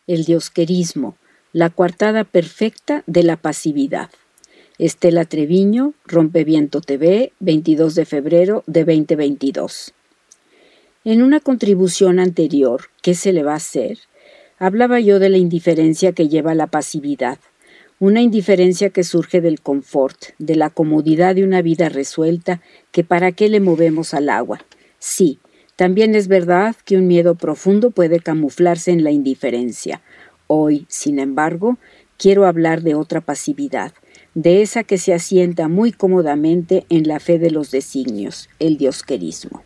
El diosquerismo, la coartada perfecta de la pasividad. Estela Treviño, Rompeviento TV, 22 de febrero de 2022. En una contribución anterior, ¿qué se le va a hacer?, hablaba yo de la indiferencia que lleva a la pasividad, una indiferencia que surge del confort, de la comodidad de una vida resuelta, que para qué le movemos al agua. Sí, también es verdad que un miedo profundo puede camuflarse en la indiferencia. Hoy, sin embargo, quiero hablar de otra pasividad, de esa que se asienta muy cómodamente en la fe de los designios, el diosquerismo.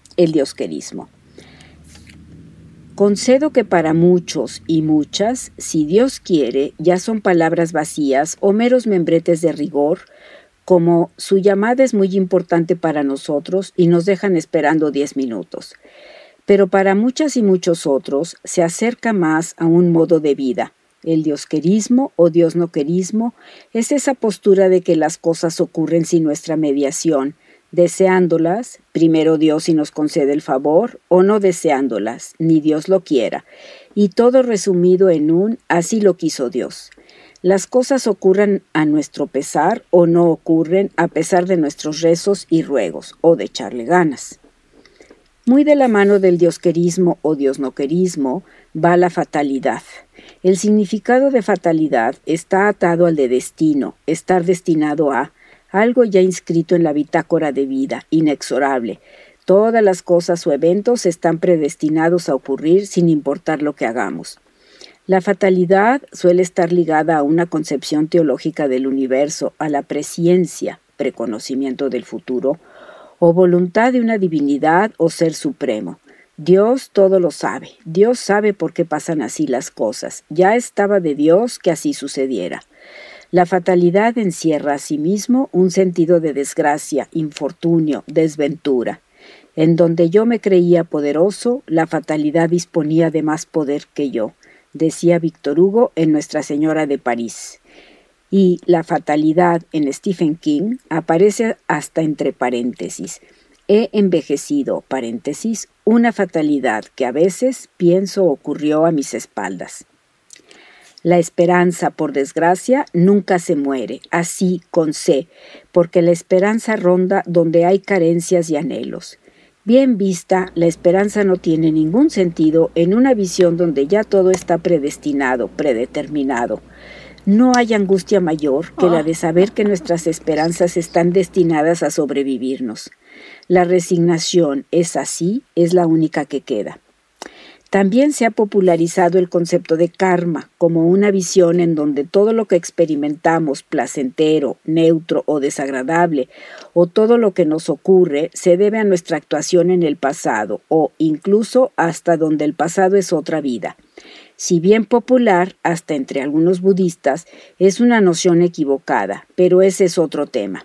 Concedo que para muchos y muchas, si Dios quiere, ya son palabras vacías o meros membretes de rigor, como su llamada es muy importante para nosotros y nos dejan esperando 10 minutos. Pero para muchas y muchos otros se acerca más a un modo de vida. El diosquerismo o diosnoquerismo es esa postura de que las cosas ocurren sin nuestra mediación, deseándolas, primero Dios si nos concede el favor, o no deseándolas, ni Dios lo quiera, y todo resumido en un así lo quiso Dios. Las cosas ocurren a nuestro pesar o no ocurren a pesar de nuestros rezos y ruegos, o de echarle ganas. Muy de la mano del diosquerismo o diosnoquerismo va la fatalidad. El significado de fatalidad está atado al de destino, estar destinado a algo ya inscrito en la bitácora de vida, inexorable. Todas las cosas o eventos están predestinados a ocurrir sin importar lo que hagamos. La fatalidad suele estar ligada a una concepción teológica del universo, a la presciencia, preconocimiento del futuro, o voluntad de una divinidad o ser supremo. Dios todo lo sabe. Dios sabe por qué pasan así las cosas. Ya estaba de Dios que así sucediera. La fatalidad encierra asimismo un sentido de desgracia, infortunio, desventura. En donde yo me creía poderoso, la fatalidad disponía de más poder que yo, decía Víctor Hugo en Nuestra Señora de París. Y la fatalidad en Stephen King aparece hasta entre paréntesis. He envejecido, paréntesis, una fatalidad que a veces pienso ocurrió a mis espaldas. La esperanza, por desgracia, nunca se muere, así con C, porque la esperanza ronda donde hay carencias y anhelos. Bien vista, la esperanza no tiene ningún sentido en una visión donde ya todo está predestinado, predeterminado. No hay angustia mayor que la de saber que nuestras esperanzas están destinadas a sobrevivirnos. La resignación es así, es la única que queda. También se ha popularizado el concepto de karma como una visión en donde todo lo que experimentamos, placentero, neutro o desagradable, o todo lo que nos ocurre, se debe a nuestra actuación en el pasado, o incluso hasta donde el pasado es otra vida. Si bien popular, hasta entre algunos budistas, es una noción equivocada, pero ese es otro tema.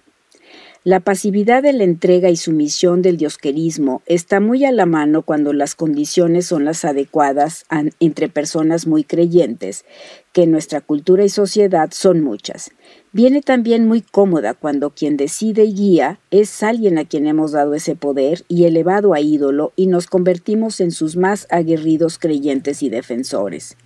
La pasividad de la entrega y sumisión del diosquerismo está muy a la mano cuando las condiciones son las adecuadas entre personas muy creyentes, que en nuestra cultura y sociedad son muchas. Viene también muy cómoda cuando quien decide y guía es alguien a quien hemos dado ese poder y elevado a ídolo y nos convertimos en sus más aguerridos creyentes y defensores.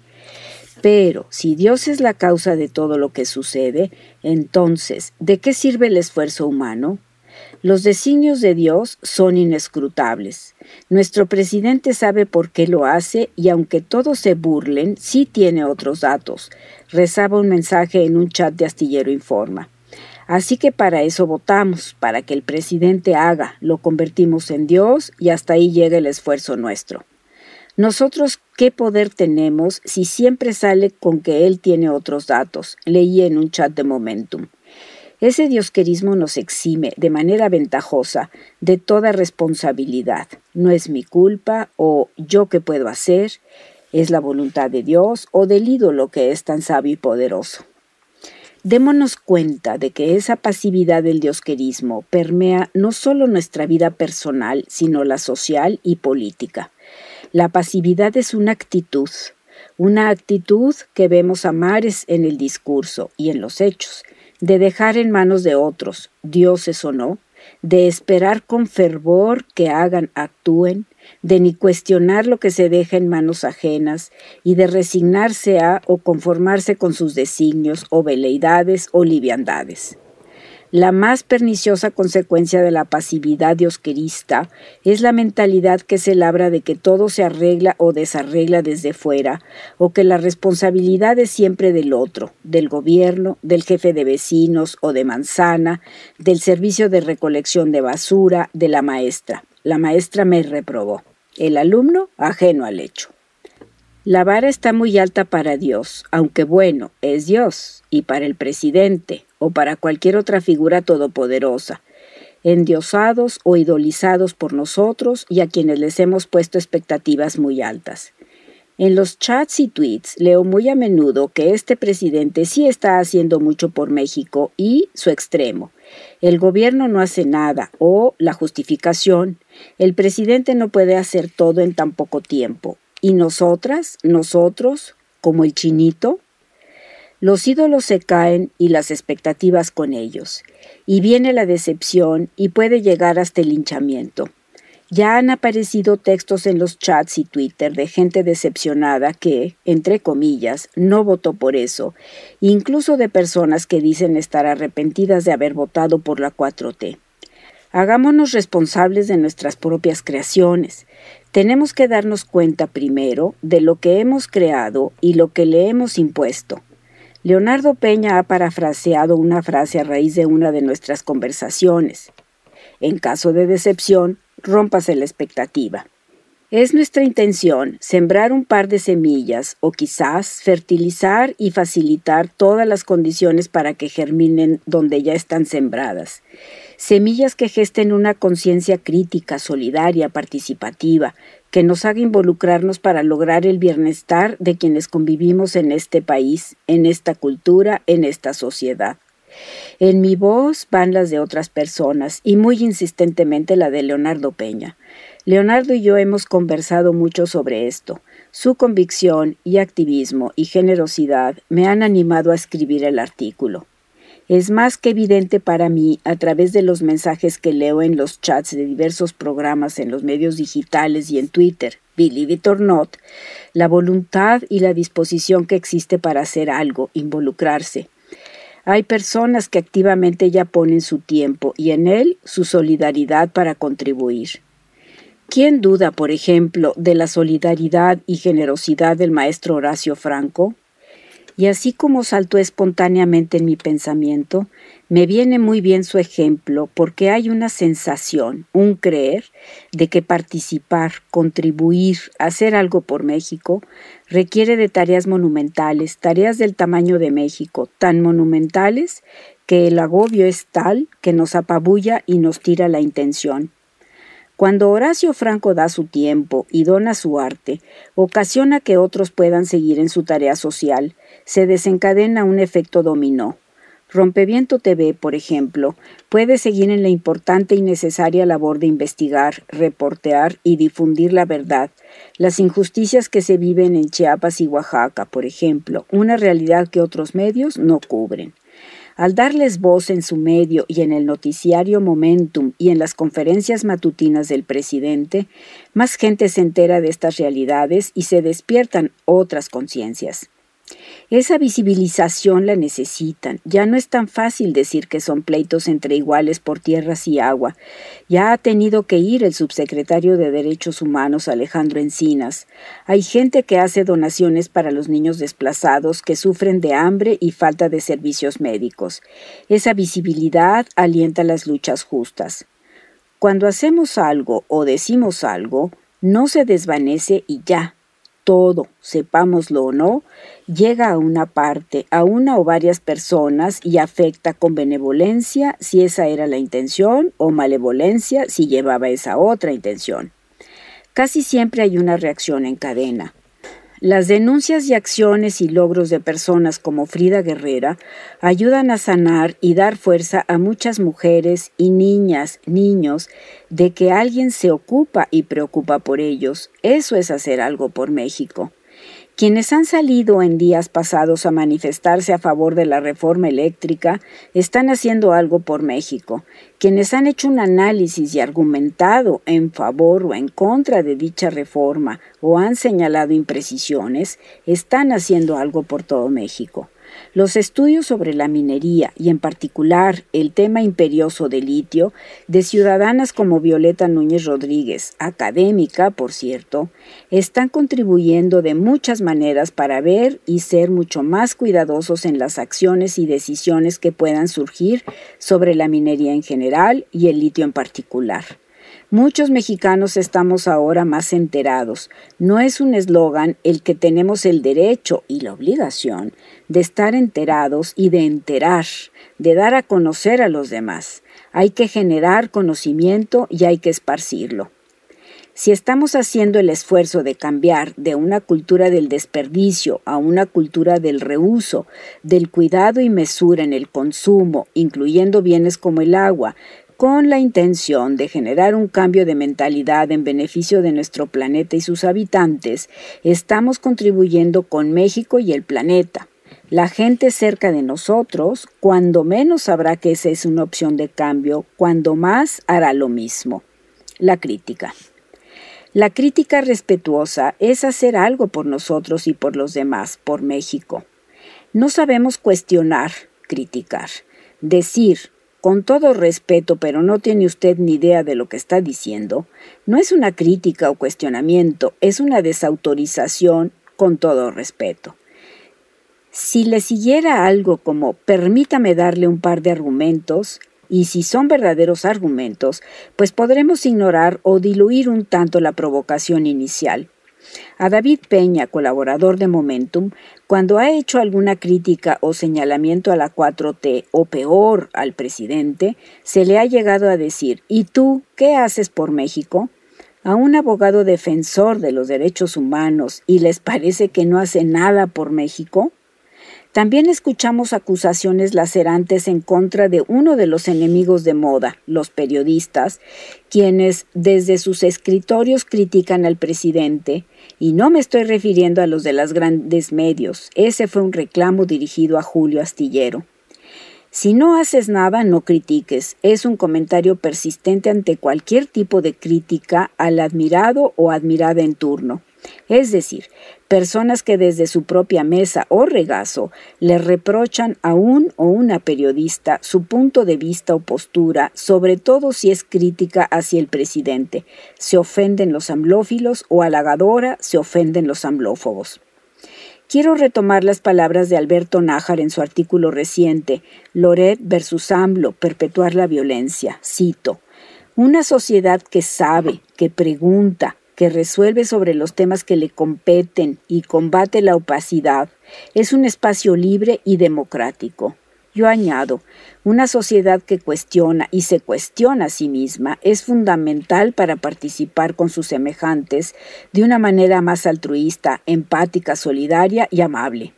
Pero si Dios es la causa de todo lo que sucede, entonces, ¿de qué sirve el esfuerzo humano? Los designios de Dios son inescrutables. Nuestro presidente sabe por qué lo hace y aunque todos se burlen, sí tiene otros datos. Rezaba un mensaje en un chat de Astillero Informa. Así que para eso votamos, para que el presidente haga, lo convertimos en Dios y hasta ahí llega el esfuerzo nuestro. Nosotros, ¿qué poder tenemos si siempre sale con que él tiene otros datos? Leí en un chat de Momentum. Ese diosquerismo nos exime, de manera ventajosa, de toda responsabilidad. No es mi culpa, o yo qué puedo hacer, es la voluntad de Dios o del ídolo que es tan sabio y poderoso. Démonos cuenta de que esa pasividad del diosquerismo permea no solo nuestra vida personal, sino la social y política. La pasividad es una actitud que vemos a mares en el discurso y en los hechos, de dejar en manos de otros, dioses o no, de esperar con fervor que hagan, actúen, de ni cuestionar lo que se deja en manos ajenas y de resignarse a o conformarse con sus designios o veleidades o liviandades. La más perniciosa consecuencia de la pasividad diosquerista es la mentalidad que se labra de que todo se arregla o desarregla desde fuera, o que la responsabilidad es siempre del otro, del gobierno, del jefe de vecinos o de manzana, del servicio de recolección de basura, de la maestra. La maestra me reprobó. El alumno ajeno al hecho. La vara está muy alta para Dios, aunque bueno, es Dios, y para el presidente, o para cualquier otra figura todopoderosa, endiosados o idolizados por nosotros y a quienes les hemos puesto expectativas muy altas. En los chats y tweets leo muy a menudo que este presidente sí está haciendo mucho por México y su extremo. El gobierno no hace nada o la justificación. El presidente no puede hacer todo en tan poco tiempo. ¿Y nosotros, como el chinito? Los ídolos se caen y las expectativas con ellos. Y viene la decepción y puede llegar hasta el linchamiento. Ya han aparecido textos en los chats y Twitter de gente decepcionada que, entre comillas, no votó por eso, incluso de personas que dicen estar arrepentidas de haber votado por la 4T. Hagámonos responsables de nuestras propias creaciones. Tenemos que darnos cuenta primero de lo que hemos creado y lo que le hemos impuesto. Leonardo Peña ha parafraseado una frase a raíz de una de nuestras conversaciones. En caso de decepción, rómpase la expectativa. Es nuestra intención sembrar un par de semillas o quizás fertilizar y facilitar todas las condiciones para que germinen donde ya están sembradas. Semillas que gesten una conciencia crítica, solidaria, participativa, que nos haga involucrarnos para lograr el bienestar de quienes convivimos en este país, en esta cultura, en esta sociedad. En mi voz van las de otras personas y muy insistentemente la de Leonardo Peña. Leonardo y yo hemos conversado mucho sobre esto. Su convicción y activismo y generosidad me han animado a escribir el artículo. Es más que evidente para mí, a través de los mensajes que leo en los chats de diversos programas en los medios digitales y en Twitter, believe it or not, la voluntad y la disposición que existe para hacer algo, involucrarse. Hay personas que activamente ya ponen su tiempo y en él su solidaridad para contribuir. ¿Quién duda, por ejemplo, de la solidaridad y generosidad del maestro Horacio Franco? Y así como saltó espontáneamente en mi pensamiento, me viene muy bien su ejemplo porque hay una sensación, un creer, de que participar, contribuir, hacer algo por México, requiere de tareas monumentales, tareas del tamaño de México, tan monumentales que el agobio es tal que nos apabulla y nos tira la intención. Cuando Horacio Franco da su tiempo y dona su arte, ocasiona que otros puedan seguir en su tarea social, se desencadena un efecto dominó. Rompeviento TV, por ejemplo, puede seguir en la importante y necesaria labor de investigar, reportear y difundir la verdad, las injusticias que se viven en Chiapas y Oaxaca, por ejemplo, una realidad que otros medios no cubren. Al darles voz en su medio y en el noticiario Momentum y en las conferencias matutinas del presidente, más gente se entera de estas realidades y se despiertan otras conciencias. Esa visibilización la necesitan. Ya no es tan fácil decir que son pleitos entre iguales por tierras y agua. Ya ha tenido que ir el subsecretario de Derechos Humanos, Alejandro Encinas. Hay gente que hace donaciones para los niños desplazados que sufren de hambre y falta de servicios médicos. Esa visibilidad alienta las luchas justas. Cuando hacemos algo o decimos algo, no se desvanece y ya. Todo, sepámoslo o no, llega a una parte, a una o varias personas y afecta con benevolencia si esa era la intención o malevolencia si llevaba esa otra intención. Casi siempre hay una reacción en cadena. Las denuncias y acciones y logros de personas como Frida Guerrera ayudan a sanar y dar fuerza a muchas mujeres y niñas, niños, de que alguien se ocupa y preocupa por ellos. Eso es hacer algo por México. Quienes han salido en días pasados a manifestarse a favor de la reforma eléctrica están haciendo algo por México. Quienes han hecho un análisis y argumentado en favor o en contra de dicha reforma o han señalado imprecisiones, están haciendo algo por todo México. Los estudios sobre la minería y en particular el tema imperioso del litio de ciudadanas como Violeta Núñez Rodríguez, académica, por cierto, están contribuyendo de muchas maneras para ver y ser mucho más cuidadosos en las acciones y decisiones que puedan surgir sobre la minería en general y el litio en particular. Muchos mexicanos estamos ahora más enterados. No es un eslogan el que tenemos el derecho y la obligación de estar enterados y de enterar, de dar a conocer a los demás. Hay que generar conocimiento y hay que esparcirlo. Si estamos haciendo el esfuerzo de cambiar de una cultura del desperdicio a una cultura del reuso, del cuidado y mesura en el consumo, incluyendo bienes como el agua, con la intención de generar un cambio de mentalidad en beneficio de nuestro planeta y sus habitantes, estamos contribuyendo con México y el planeta. La gente cerca de nosotros, cuando menos sabrá que esa es una opción de cambio, cuando más hará lo mismo. La crítica. La crítica respetuosa es hacer algo por nosotros y por los demás, por México. No sabemos cuestionar, criticar, decir, con todo respeto, pero no tiene usted ni idea de lo que está diciendo, no es una crítica o cuestionamiento, es una desautorización con todo respeto. Si le siguiera algo como permítame darle un par de argumentos, y si son verdaderos argumentos, pues podremos ignorar o diluir un tanto la provocación inicial. A David Peña, colaborador de Momentum, cuando ha hecho alguna crítica o señalamiento a la 4T o peor al presidente, se le ha llegado a decir ¿y tú qué haces por México? A un abogado defensor de los derechos humanos ¿y les parece que no hace nada por México? También escuchamos acusaciones lacerantes en contra de uno de los enemigos de moda, los periodistas, quienes desde sus escritorios critican al presidente, y no me estoy refiriendo a los de los grandes medios, ese fue un reclamo dirigido a Julio Astillero. Si no haces nada, no critiques, es un comentario persistente ante cualquier tipo de crítica al admirado o admirada en turno. Es decir, personas que desde su propia mesa o regazo le reprochan a un o una periodista su punto de vista o postura, sobre todo si es crítica hacia el presidente. Se ofenden los amlófilos o halagadora se ofenden los amlófobos. Quiero retomar las palabras de Alberto Nájar en su artículo reciente, Loret versus AMLO, perpetuar la violencia. Cito, una sociedad que sabe, que pregunta, que resuelve sobre los temas que le competen y combate la opacidad, es un espacio libre y democrático. Yo añado, una sociedad que cuestiona y se cuestiona a sí misma es fundamental para participar con sus semejantes de una manera más altruista, empática, solidaria y amable.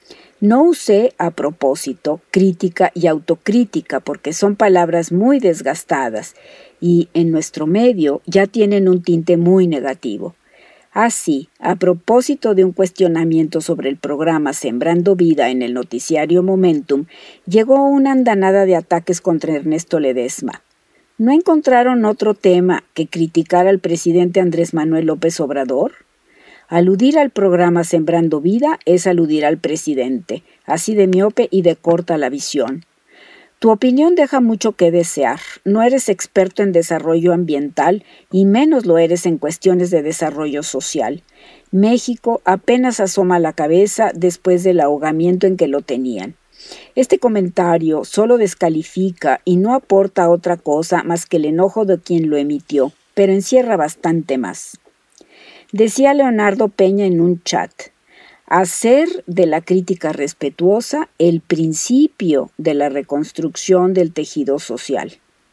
No usé a propósito crítica y autocrítica porque son palabras muy desgastadas y en nuestro medio ya tienen un tinte muy negativo. Así, a propósito de un cuestionamiento sobre el programa Sembrando Vida en el noticiario Momentum, llegó una andanada de ataques contra Ernesto Ledesma. ¿No encontraron otro tema que criticar al presidente Andrés Manuel López Obrador? Aludir al programa Sembrando Vida es aludir al presidente, así de miope y de corta la visión. Tu opinión deja mucho que desear. No eres experto en desarrollo ambiental y menos lo eres en cuestiones de desarrollo social. México apenas asoma la cabeza después del ahogamiento en que lo tenían. Este comentario solo descalifica y no aporta otra cosa más que el enojo de quien lo emitió, pero encierra bastante más. Decía Leonardo Peña en un chat, hacer de la crítica respetuosa el principio de la reconstrucción del tejido social.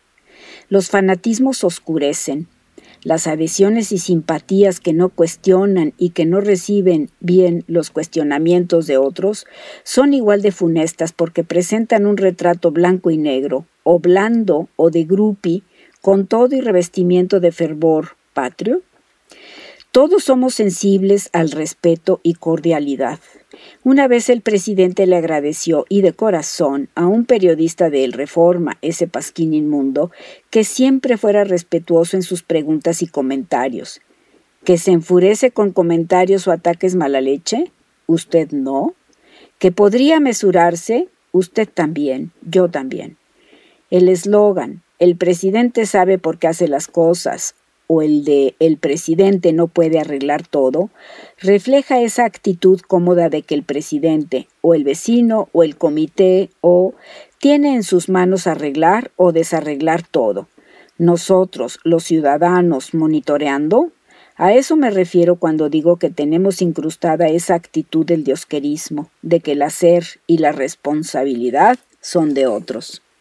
Los fanatismos oscurecen. Las adhesiones y simpatías que no cuestionan y que no reciben bien los cuestionamientos de otros son igual de funestas porque presentan un retrato blanco y negro, o blando o de grupi, con todo y revestimiento de fervor patrio. Todos somos sensibles al respeto y cordialidad. Una vez el presidente le agradeció, y de corazón, a un periodista de El Reforma, ese pasquín inmundo, que siempre fuera respetuoso en sus preguntas y comentarios. ¿Que se enfurece con comentarios o ataques mala leche? ¿Usted no? ¿Que podría mesurarse? Usted también, yo también. El eslogan, el presidente sabe por qué hace las cosas, o el de el presidente no puede arreglar todo, refleja esa actitud cómoda de que el presidente, o el vecino, o el comité, tiene en sus manos arreglar o desarreglar todo. Nosotros, los ciudadanos, monitoreando. A eso me refiero cuando digo que tenemos incrustada esa actitud del diosquerismo, de que el hacer y la responsabilidad son de otros.